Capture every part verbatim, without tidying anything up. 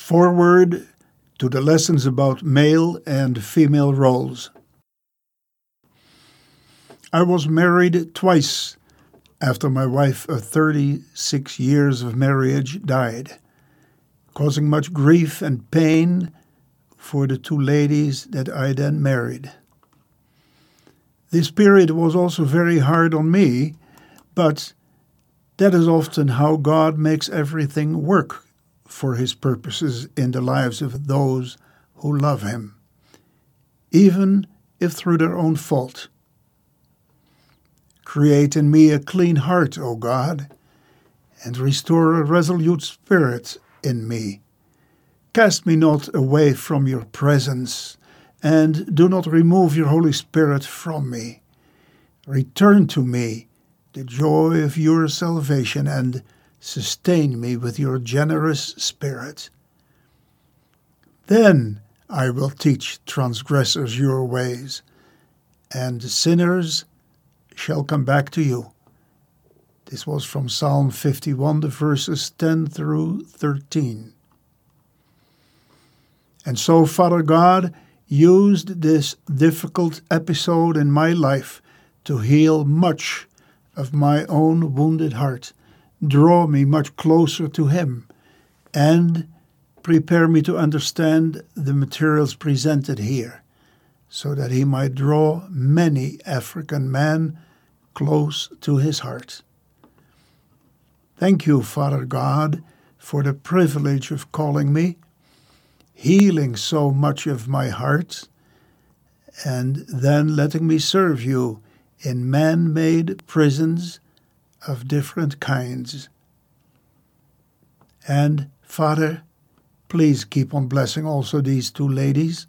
Forward to the lessons about male and female roles. I was married twice after my wife of thirty-six years of marriage died, causing much grief and pain for the two ladies that I then married. This period was also very hard on me, but that is often how God makes everything work for His purposes in the lives of those who love Him, even if through their own fault. Create in me a clean heart, O God, and restore a resolute spirit in me. Cast me not away from your presence, and do not remove your Holy Spirit from me. Return to me the joy of your salvation, and sustain me with your generous spirit. Then I will teach transgressors your ways, and sinners shall come back to you. This was from Psalm fifty-one, the verses ten through thirteen. And so Father God used this difficult episode in my life to heal much of my own wounded heart, draw me much closer to Him, and prepare me to understand the materials presented here, so that He might draw many African men close to His heart. Thank you, Father God, for the privilege of calling me, healing so much of my heart, and then letting me serve you in man-made prisons of different kinds. And, Father, please keep on blessing also these two ladies.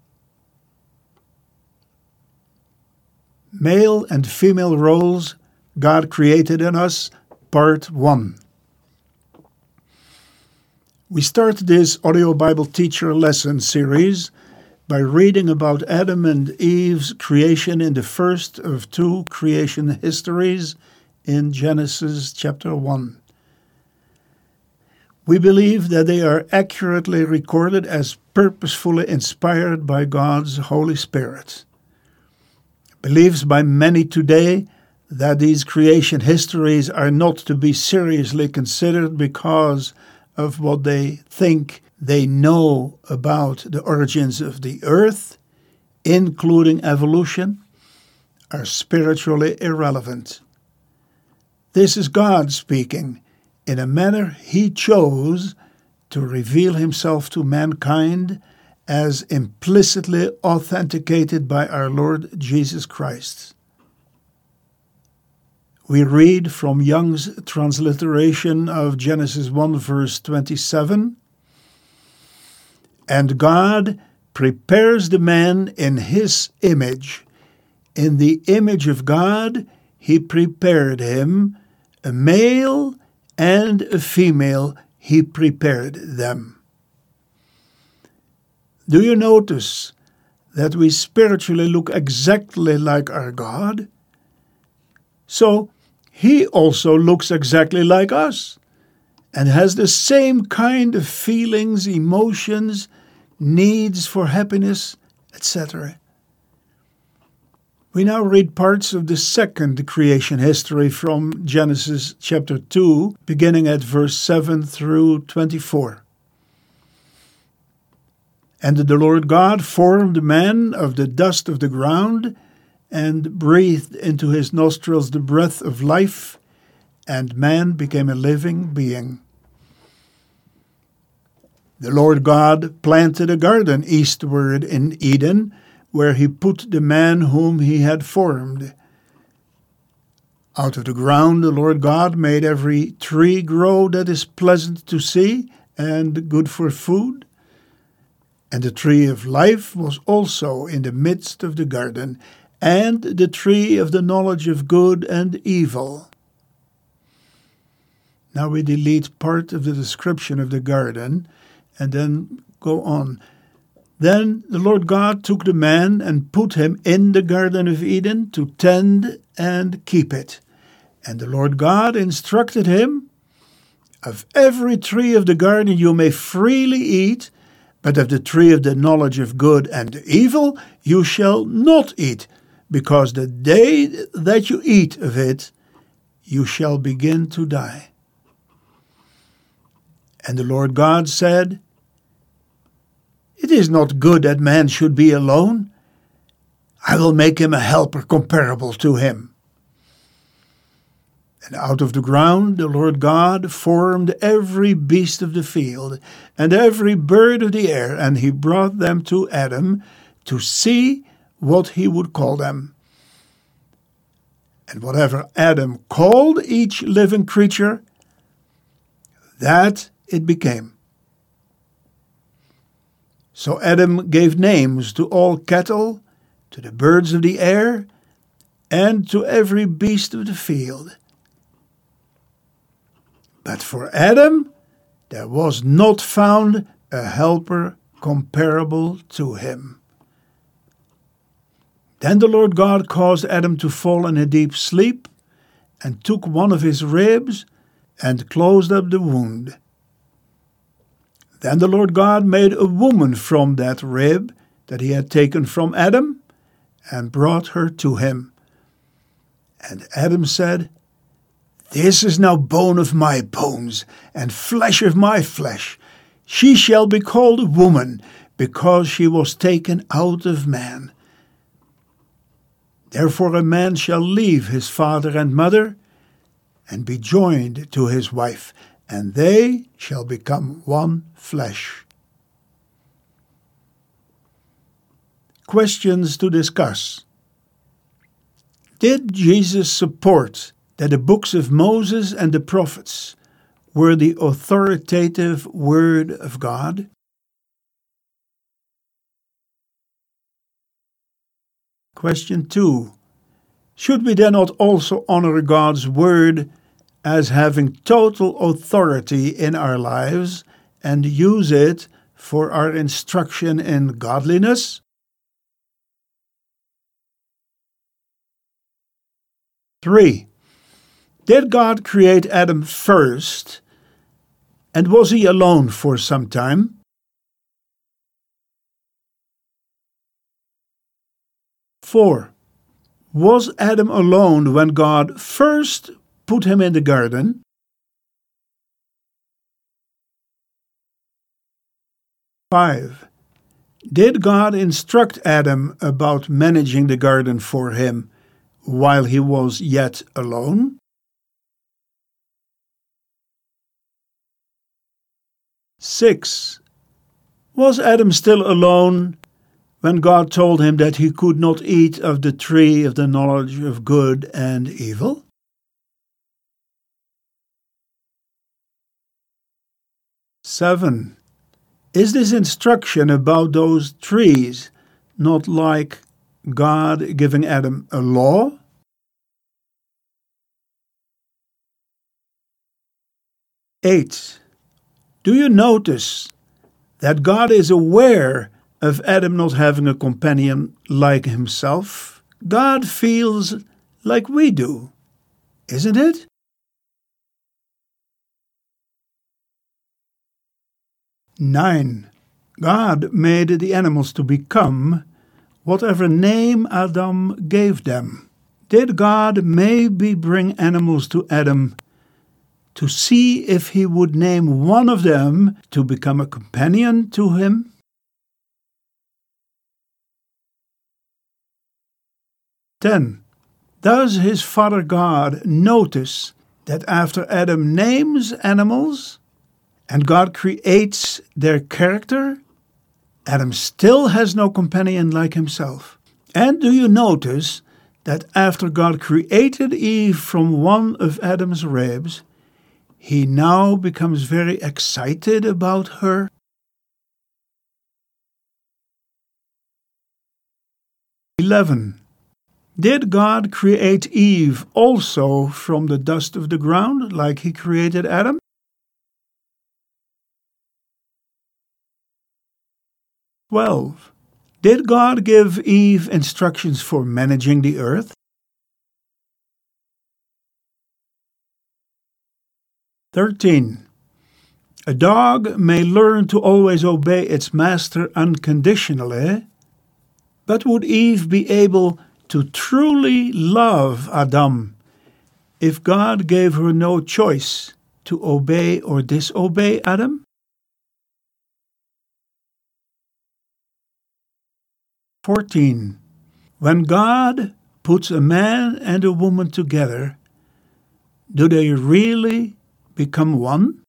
Male and female roles God created in us, Part one. We start this Audio Bible Teacher Lesson series by reading about Adam and Eve's creation in the first of two creation histories in Genesis chapter one. We believe that they are accurately recorded as purposefully inspired by God's Holy Spirit. Beliefs by many today that these creation histories are not to be seriously considered because of what they think they know about the origins of the earth, including evolution, are spiritually irrelevant. This is God speaking in a manner He chose to reveal Himself to mankind, as implicitly authenticated by our Lord Jesus Christ. We read from Young's transliteration of Genesis one, verse twenty-seven, "And God prepares the man in His image. In the image of God He prepared him, a male and a female He prepared them." Do you notice that we spiritually look exactly like our God? So He also looks exactly like us and has the same kind of feelings, emotions, needs for happiness, et cetera. We now read parts of the second creation history from Genesis chapter two, beginning at verse seven through twenty-four. "And the Lord God formed man of the dust of the ground, and breathed into his nostrils the breath of life, and man became a living being. The Lord God planted a garden eastward in Eden, where He put the man whom He had formed. Out of the ground the Lord God made every tree grow that is pleasant to see and good for food. And the tree of life was also in the midst of the garden, and the tree of the knowledge of good and evil." Now we delete part of the description of the garden and then go on. "Then the Lord God took the man and put him in the Garden of Eden to tend and keep it. And the Lord God instructed him, Of every tree of the garden you may freely eat, but of the tree of the knowledge of good and evil you shall not eat, because the day that you eat of it, you shall begin to die." And the Lord God said, "It is not good that man should be alone. I will make him a helper comparable to him." And out of the ground the Lord God formed every beast of the field and every bird of the air, and he brought them to Adam to see what he would call them. And whatever Adam called each living creature, that it became. So Adam gave names to all cattle, to the birds of the air, and to every beast of the field. But for Adam there was not found a helper comparable to him. Then the Lord God caused Adam to fall in a deep sleep, and took one of his ribs and closed up the wound. Then the Lord God made a woman from that rib that he had taken from Adam, and brought her to him. And Adam said, "This is now bone of my bones, and flesh of my flesh. She shall be called a woman, because she was taken out of man. Therefore a man shall leave his father and mother, and be joined to his wife, and they shall become one flesh." Questions to discuss. Did Jesus support that the books of Moses and the prophets were the authoritative word of God? Question two. Should we then not also honor God's word as having total authority in our lives and use it for our instruction in godliness? Three. Did God create Adam first, and was he alone for some time? Four. Was Adam alone when God first put him in the garden? Five. Did God instruct Adam about managing the garden for him while he was yet alone? Six. Was Adam still alone when God told him that he could not eat of the tree of the knowledge of good and evil? Seven. Is this instruction about those trees not like God giving Adam a law? Eight. Do you notice that God is aware of Adam not having a companion like himself? God feels like we do, isn't it? Nine. God made the animals to become whatever name Adam gave them. Did God maybe bring animals to Adam to see if he would name one of them to become a companion to him? Ten. Does his Father God notice that after Adam names animals and God creates their character, Adam still has no companion like himself? And do you notice that after God created Eve from one of Adam's ribs, he now becomes very excited about her? Eleven. Did God create Eve also from the dust of the ground, like he created Adam? Twelve. Did God give Eve instructions for managing the earth? Thirteen. A dog may learn to always obey its master unconditionally, but would Eve be able to truly love Adam if God gave her no choice to obey or disobey Adam? fourteen. When God puts a man and a woman together, do they really become one?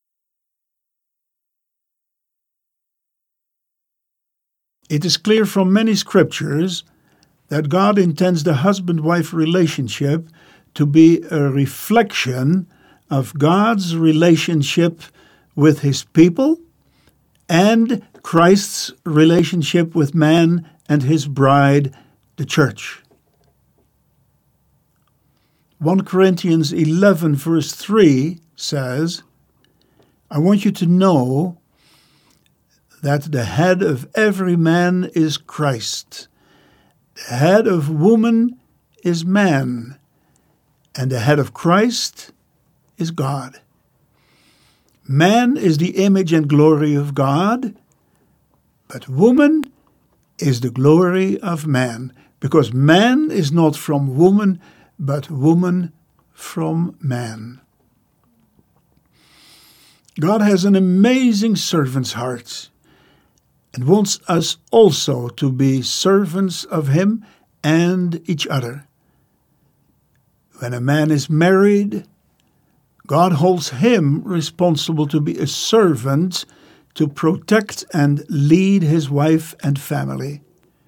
It is clear from many scriptures that God intends the husband-wife relationship to be a reflection of God's relationship with his people and Christ's relationship with man and his bride, the church. First Corinthians eleven verse three says, I want you to know that the head of every man is Christ. The head of woman is man, and the head of Christ is God. Man is the image and glory of God, but woman is the glory of man, because man is not from woman, but woman from man. God has an amazing servant's heart and wants us also to be servants of him and each other. When a man is married, God holds him responsible to be a servant to protect and lead his wife and family.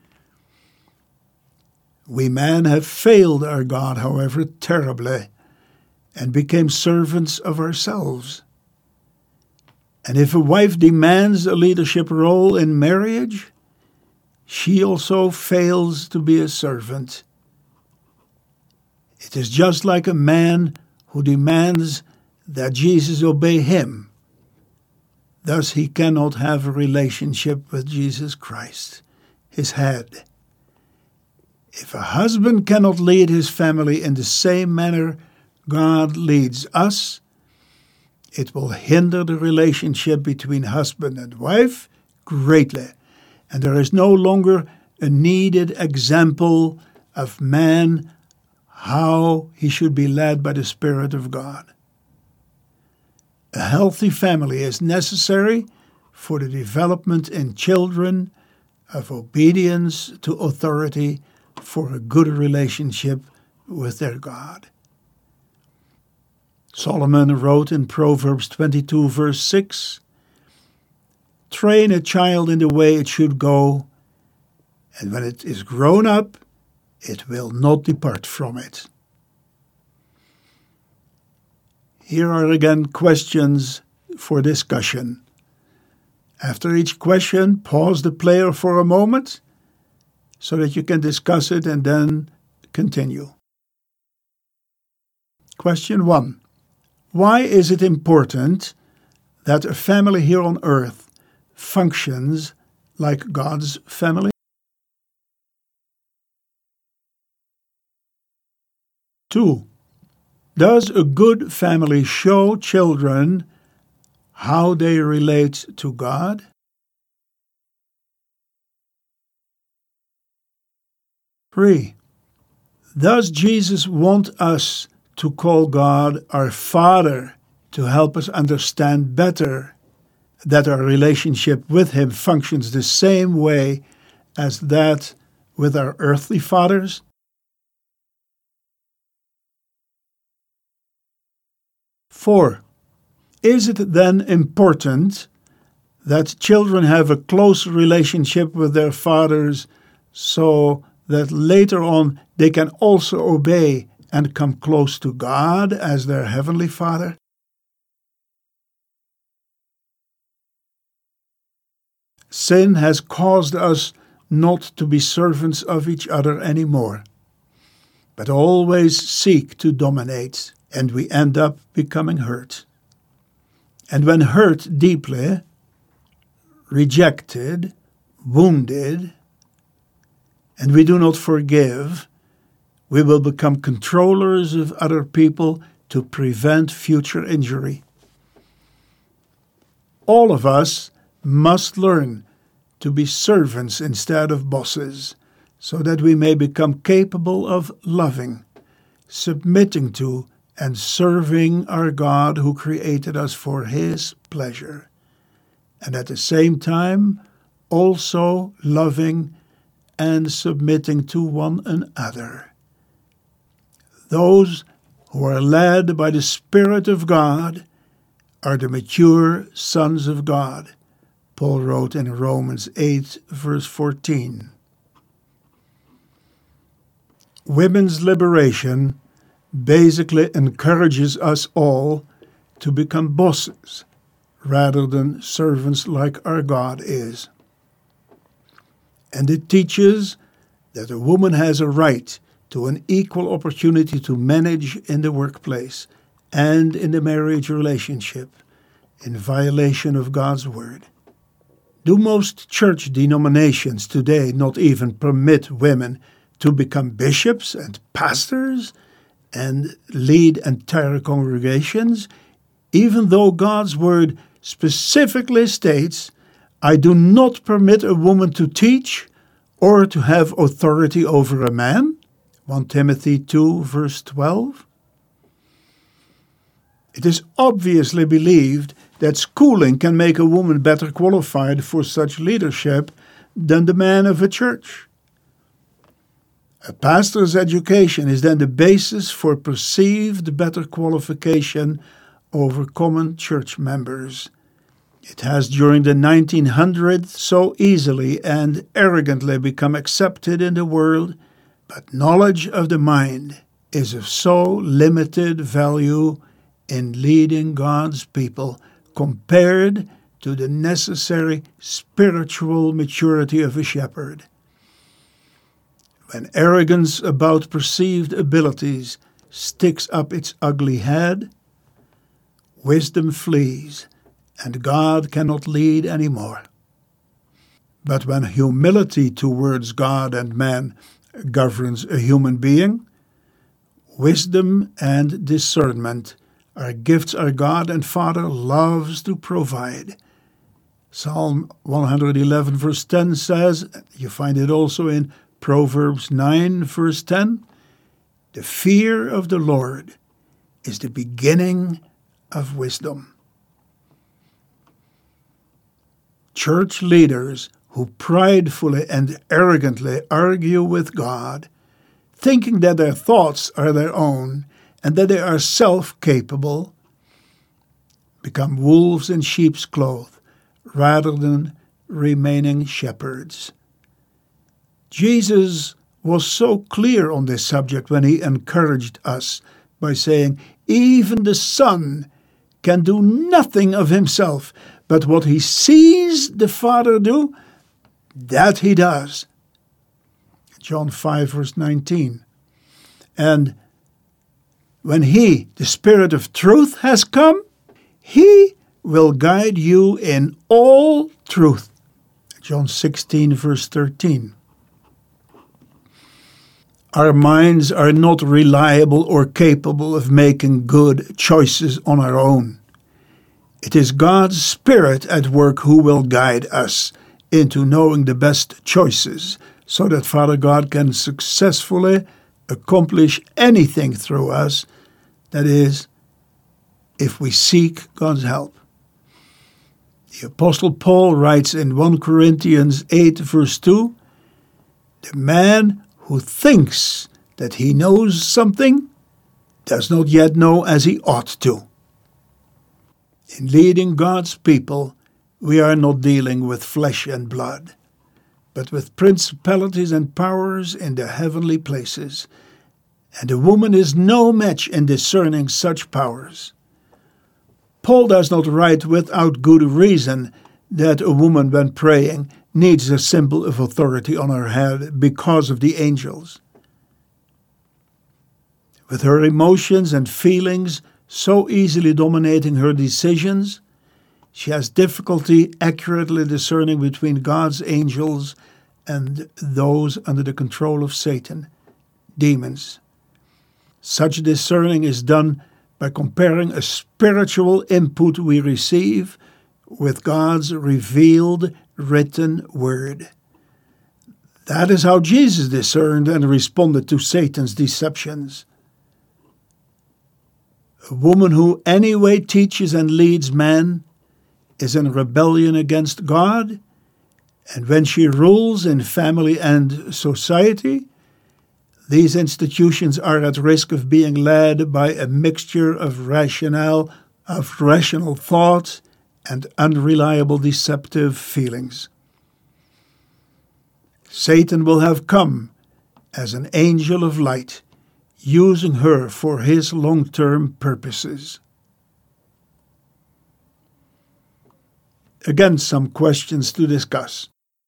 We men have failed our God, however, terribly, and became servants of ourselves. And if a wife demands a leadership role in marriage, she also fails to be a servant. It is just like a man who demands that Jesus obey him. Thus he cannot have a relationship with Jesus Christ, his head. If a husband cannot lead his family in the same manner God leads us, it will hinder the relationship between husband and wife greatly, and there is no longer a needed example of man how he should be led by the Spirit of God. A healthy family is necessary for the development in children of obedience to authority for a good relationship with their God. Solomon wrote in Proverbs twenty-two verse six, Train a child in the way it should go, and when it is grown up, it will not depart from it. Here are again questions for discussion. After each question, pause the player for a moment so that you can discuss it and then continue. Question one. Why is it important that a family here on earth functions like God's family? Two. Does a good family show children how they relate to God? Three. Does Jesus want us to call God our Father to help us understand better that our relationship with him functions the same way as that with our earthly fathers? Four. Is it then important that children have a close relationship with their fathers so that later on they can also obey and come close to God as their heavenly Father? Sin has caused us not to be servants of each other anymore, but always seek to dominate, and we end up becoming hurt. And when hurt deeply, rejected, wounded, and we do not forgive, we will become controllers of other people to prevent future injury. All of us must learn to be servants instead of bosses, so that we may become capable of loving, submitting to, and serving our God who created us for His pleasure, and at the same time also loving and submitting to one another. Those who are led by the Spirit of God are the mature sons of God, Paul wrote in Romans eight, verse fourteen. Women's liberation basically encourages us all to become bosses rather than servants like our God is. And it teaches that a woman has a right to an equal opportunity to manage in the workplace and in the marriage relationship in violation of God's word. Do most church denominations today not even permit women to become bishops and pastors and lead entire congregations, even though God's word specifically states, "I do not permit a woman to teach or to have authority over a man"? First Timothy two, verse twelve. It is obviously believed that schooling can make a woman better qualified for such leadership than the man of a church. A pastor's education is then the basis for perceived better qualification over common church members. It has during the nineteen hundreds so easily and arrogantly become accepted in the world, but knowledge of the mind is of so limited value in leading God's people compared to the necessary spiritual maturity of a shepherd. When arrogance about perceived abilities sticks up its ugly head, wisdom flees, and God cannot lead any more. But when humility towards God and man governs a human being, wisdom and discernment are gifts our God and Father loves to provide. Psalm one eleven verse ten says, you find it also in Proverbs nine verse ten, "The fear of the Lord is the beginning of wisdom." Church leaders who pridefully and arrogantly argue with God, thinking that their thoughts are their own and that they are self-capable, become wolves in sheep's clothing rather than remaining shepherds. Jesus was so clear on this subject when he encouraged us by saying, "Even the Son can do nothing of himself, but what he sees the Father do, that he does." John five, verse nineteen. And when he, the Spirit of truth, has come, he will guide you in all truth. John sixteen, verse thirteen. Our minds are not reliable or capable of making good choices on our own. It is God's Spirit at work who will guide us into knowing the best choices so that Father God can successfully accomplish anything through us, that is, if we seek God's help. The Apostle Paul writes in First Corinthians eight, verse two, "The man who thinks that he knows something does not yet know as he ought to." In leading God's people, we are not dealing with flesh and blood, but with principalities and powers in the heavenly places, and a woman is no match in discerning such powers. Paul does not write without good reason that a woman, when praying, needs a symbol of authority on her head because of the angels. With her emotions and feelings so easily dominating her decisions, she has difficulty accurately discerning between God's angels and those under the control of Satan, demons. Such discerning is done by comparing a spiritual input we receive with God's revealed written word. That is how Jesus discerned and responded to Satan's deceptions. A woman who anyway teaches and leads men is in rebellion against God, and when she rules in family and society, these institutions are at risk of being led by a mixture of rationale, of rational thought and unreliable deceptive feelings. Satan will have come as an angel of light, using her for his long-term purposes. Again, some questions to discuss.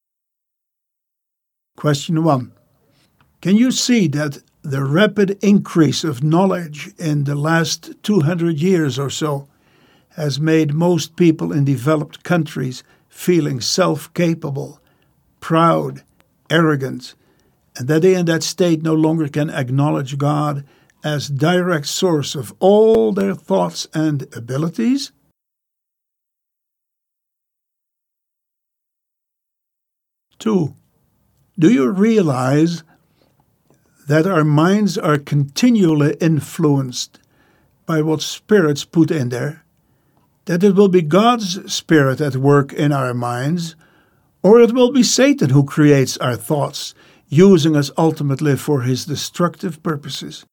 Question one. Can you see that the rapid increase of knowledge in the last two hundred years or so has made most people in developed countries feeling self-capable, proud, arrogant, and that they in that state no longer can acknowledge God as direct source of all their thoughts and abilities? Two, do you realize that our minds are continually influenced by what spirits put in there? That it will be God's Spirit at work in our minds, or it will be Satan who creates our thoughts, using us ultimately for his destructive purposes.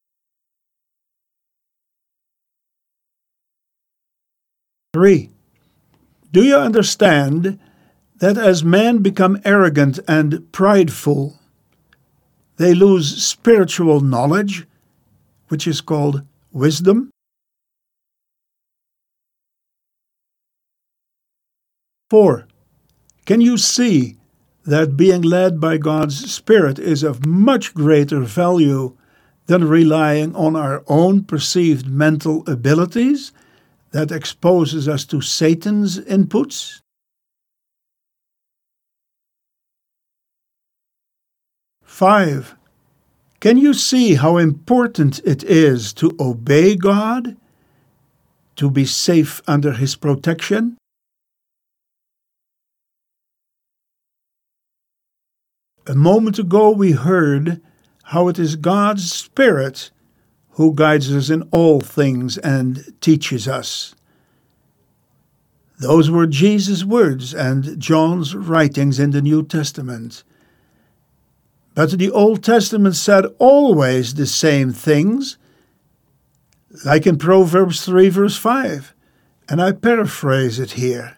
Three, do you understand that as men become arrogant and prideful, they lose spiritual knowledge, which is called wisdom? Four, can you see that being led by God's Spirit is of much greater value than relying on our own perceived mental abilities that exposes us to Satan's inputs? Five, can you see how important it is to obey God, to be safe under His protection? A moment ago we heard how it is God's Spirit who guides us in all things and teaches us. Those were Jesus' words and John's writings in the New Testament. But the Old Testament said always the same things, like in Proverbs three verse five, and I paraphrase it here.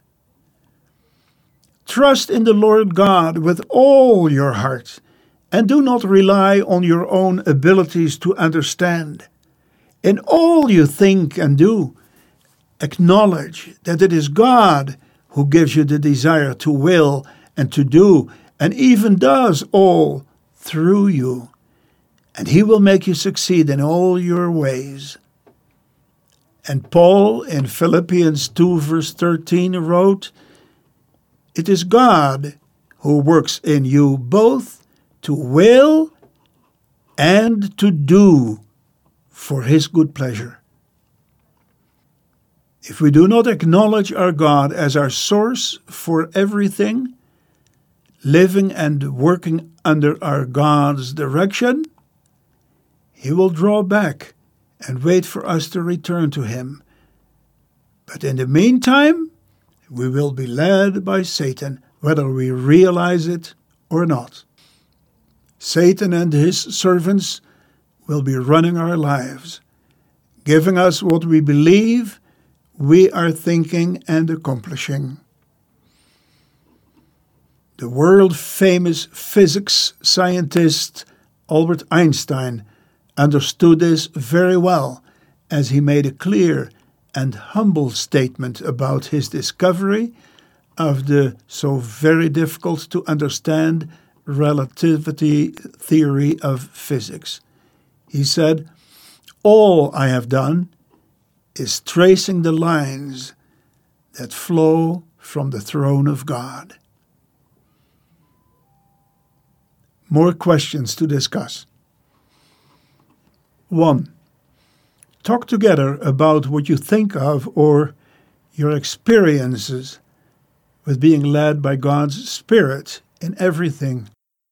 Trust in the Lord God with all your heart, and do not rely on your own abilities to understand. In all you think and do, acknowledge that it is God who gives you the desire to will and to do, and even does all through you, and He will make you succeed in all your ways. And Paul in Philippians two verse thirteen wrote, it is God who works in you both to will and to do for His good pleasure. If we do not acknowledge our God as our source for everything, living and working under our God's direction, He will draw back and wait for us to return to Him. But in the meantime, we will be led by Satan, whether we realize it or not. Satan and his servants will be running our lives, giving us what we believe we are thinking and accomplishing. The world-famous physics scientist Albert Einstein understood this very well, as he made a clear and humble statement about his discovery of the so very difficult to understand relativity theory of physics. He said, all I have done is tracing the lines that flow from the throne of God. More questions to discuss. One. Talk together about what you think of or your experiences with being led by God's Spirit in everything.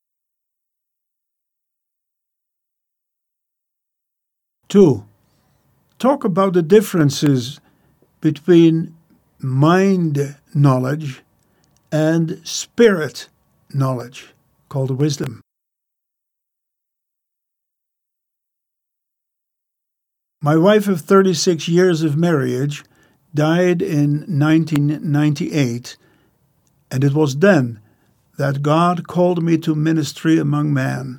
Two, talk about the differences between mind knowledge and spirit knowledge, called wisdom. My wife of thirty-six years of marriage died in nineteen ninety-eight, and it was then that God called me to ministry among men.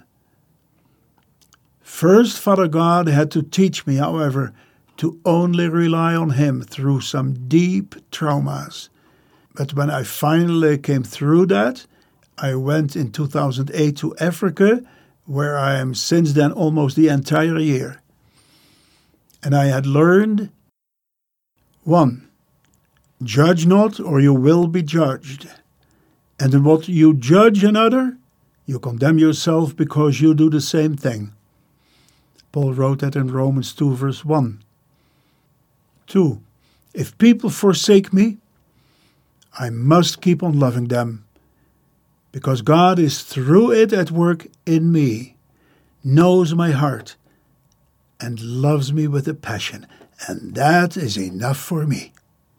First, Father God had to teach me, however, to only rely on Him through some deep traumas. But when I finally came through that, I went in two thousand eight to Africa, where I am since then almost the entire year. And I had learned, one, judge not, or you will be judged. And in what you judge another, you condemn yourself because you do the same thing. Paul wrote that in Romans two, verse one. Two, if people forsake me, I must keep on loving them, because God is through it at work in me, knows my heart, and loves me with a passion, and that is enough for me.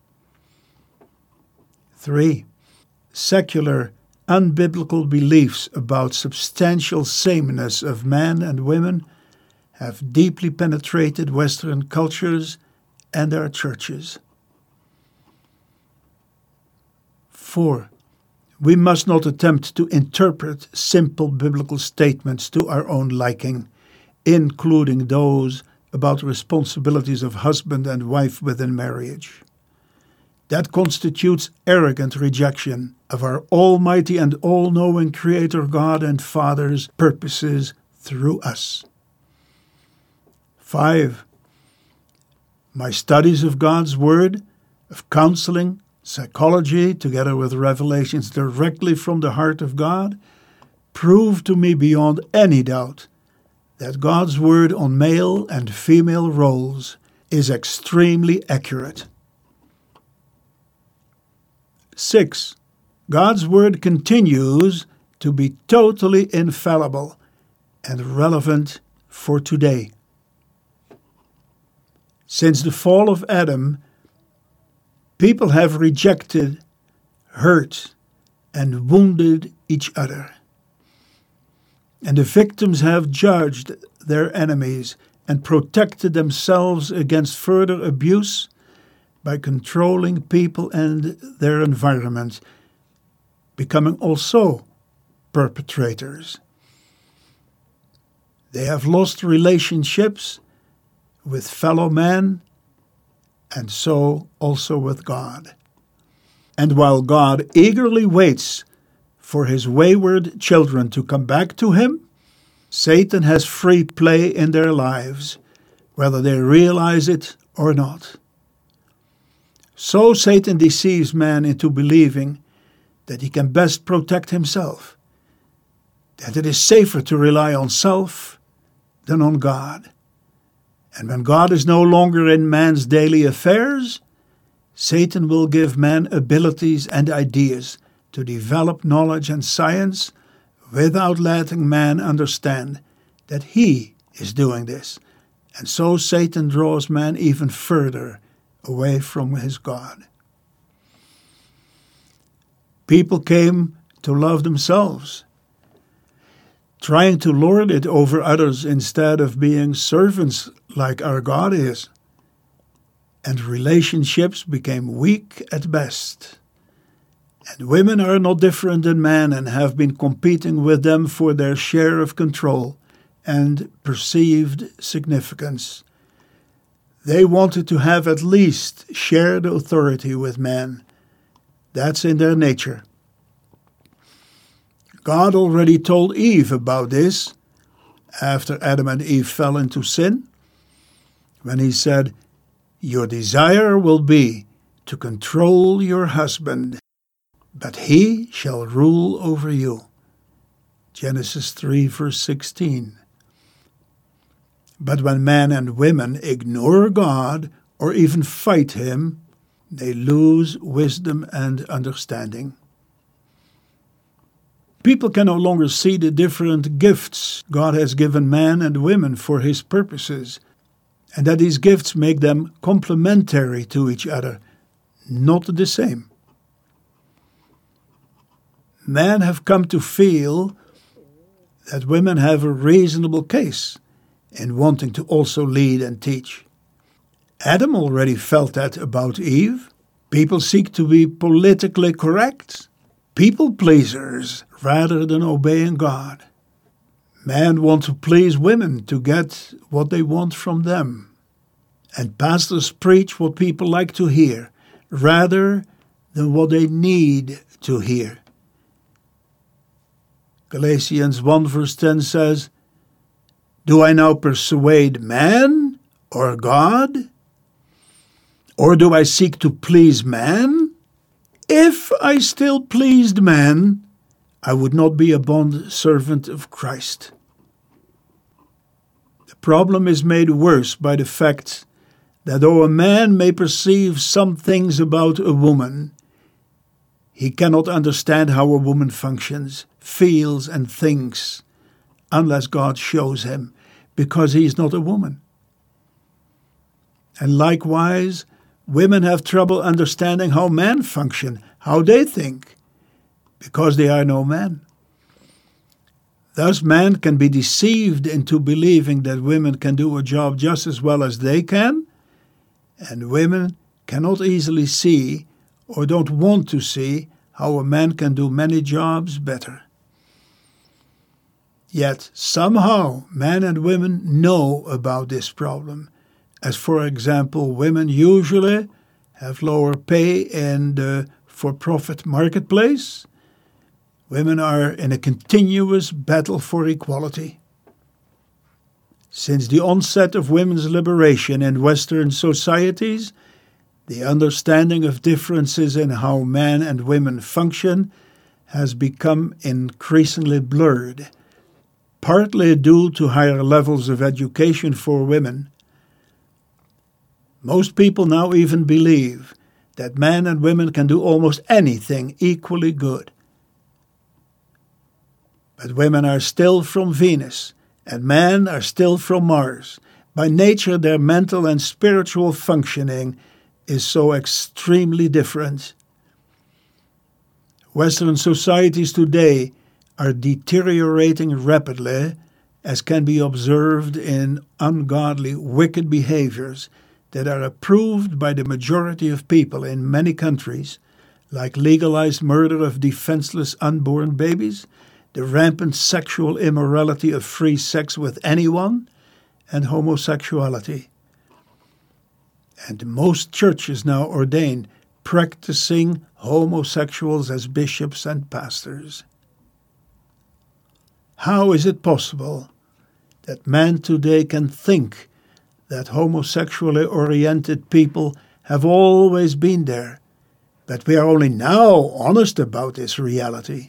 Three, secular, unbiblical beliefs about substantial sameness of men and women have deeply penetrated Western cultures and our churches. Four, we must not attempt to interpret simple biblical statements to our own liking, including those about responsibilities of husband and wife within marriage. That constitutes arrogant rejection of our almighty and all-knowing Creator God and Father's purposes through us. Five, my studies of God's Word, of counseling, psychology, together with revelations directly from the heart of God, prove to me beyond any doubt that God's Word on male and female roles is extremely accurate. Six, God's Word continues to be totally infallible and relevant for today. Since the fall of Adam, people have rejected, hurt, and wounded each other. And the victims have judged their enemies and protected themselves against further abuse by controlling people and their environment, becoming also perpetrators. They have lost relationships with fellow men, and so also with God. And while God eagerly waits for His wayward children to come back to Him, Satan has free play in their lives, whether they realize it or not. So Satan deceives man into believing that he can best protect himself, that it is safer to rely on self than on God. And when God is no longer in man's daily affairs, Satan will give man abilities and ideas to develop knowledge and science without letting man understand that he is doing this. And so Satan draws man even further away from his God. People came to love themselves, trying to lord it over others instead of being servants like our God is. And relationships became weak at best. And women are not different than men and have been competing with them for their share of control and perceived significance. They wanted to have at least shared authority with men. That's in their nature. God already told Eve about this after Adam and Eve fell into sin, when He said, "Your desire will be to control your husband, but he shall rule over you." Genesis three, verse sixteen. But when men and women ignore God or even fight Him, they lose wisdom and understanding. People can no longer see the different gifts God has given man and women for his purposes, and that these gifts make them complementary to each other, not the same. Men have come to feel that women have a reasonable case in wanting to also lead and teach. Adam already felt that about Eve. People seek to be politically correct, people pleasers rather than obeying God. Men want to please women to get what they want from them. And pastors preach what people like to hear rather than what they need to hear. Galatians one verse ten says, "Do I now persuade man or God? Or do I seek to please man? If I still pleased man, I would not be a bond servant of Christ." The problem is made worse by the fact that though a man may perceive some things about a woman, he cannot understand how a woman functions, feels and thinks, unless God shows him, because he is not a woman. And likewise, women have trouble understanding how men function, how they think, because they are no men. Thus, men can be deceived into believing that women can do a job just as well as they can, and women cannot easily see or don't want to see how a man can do many jobs better. Yet, somehow, men and women know about this problem. As for example, women usually have lower pay in the for-profit marketplace. Women are in a continuous battle for equality. Since the onset of women's liberation in Western societies, the understanding of differences in how men and women function has become increasingly blurred, partly due to higher levels of education for women. Most people now even believe that men and women can do almost anything equally good. But women are still from Venus, and men are still from Mars. By nature, their mental and spiritual functioning is so extremely different. Western societies today are deteriorating rapidly, as can be observed in ungodly, wicked behaviors that are approved by the majority of people in many countries, like legalized murder of defenseless unborn babies, the rampant sexual immorality of free sex with anyone, and homosexuality. And most churches now ordain practicing homosexuals as bishops and pastors. How is it possible that men today can think that homosexually oriented people have always been there, but we are only now honest about this reality?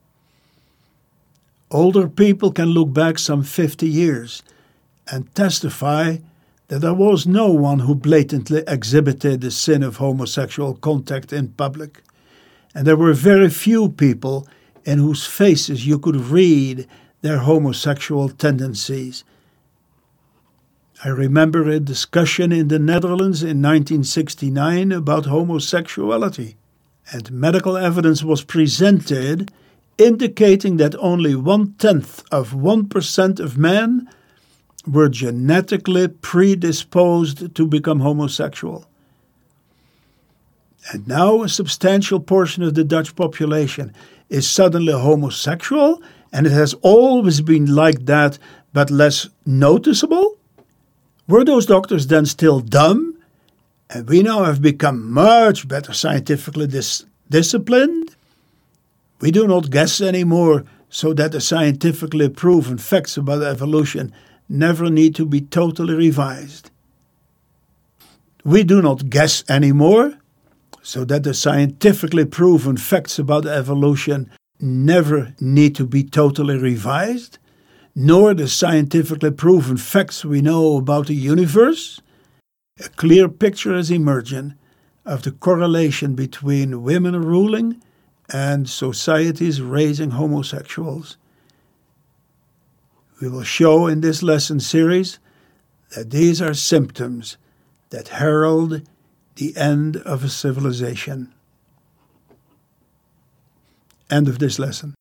Older people can look back some fifty years and testify that there was no one who blatantly exhibited the sin of homosexual contact in public, and there were very few people in whose faces you could read their homosexual tendencies. I remember a discussion in the Netherlands in nineteen sixty-nine about homosexuality, and medical evidence was presented indicating that only one-tenth of one percent of men were genetically predisposed to become homosexual. And now a substantial portion of the Dutch population is suddenly homosexual, and it has always been like that, but less noticeable? Were those doctors then still dumb? And we now have become much better scientifically dis- disciplined? We do not guess anymore, so that the scientifically proven facts about evolution never need to be totally revised. We do not guess anymore, so that the scientifically proven facts about evolution never need to be totally revised, nor the scientifically proven facts we know about the universe. A clear picture is emerging of the correlation between women ruling and societies raising homosexuals. We will show in this lesson series that these are symptoms that herald the end of a civilization. End of this lesson.